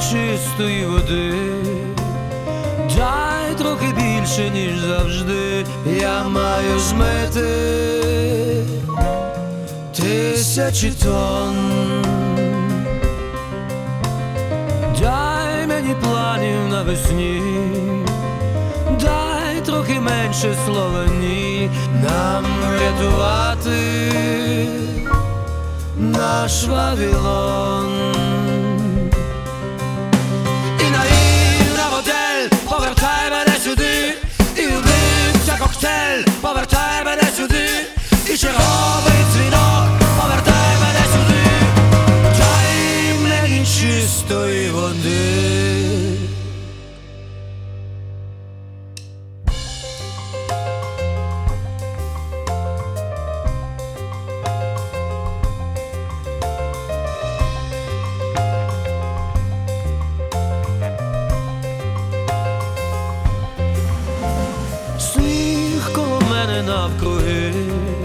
чистої води, дай трохи більше, ніж завжди. Я маю змити тисячі тонн. Дай мені планів навесні, дай трохи менше слова ні. Нам врятувати наш Вавилон. І наївна модель, повертай мене сюди, і вбивця коктейль, повертай мене сюди, і черговий дзвінок, повертай мене сюди, дай мені чистої води. Сніг коло мене навкруги,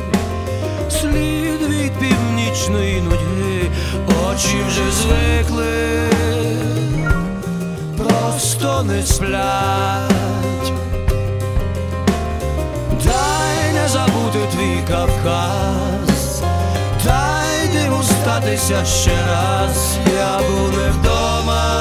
слід від північної нудьги. Очі вже звикли, просто не сплять. Дай не забути твій Кавказ, дай диву статися ще раз. Я був не вдома,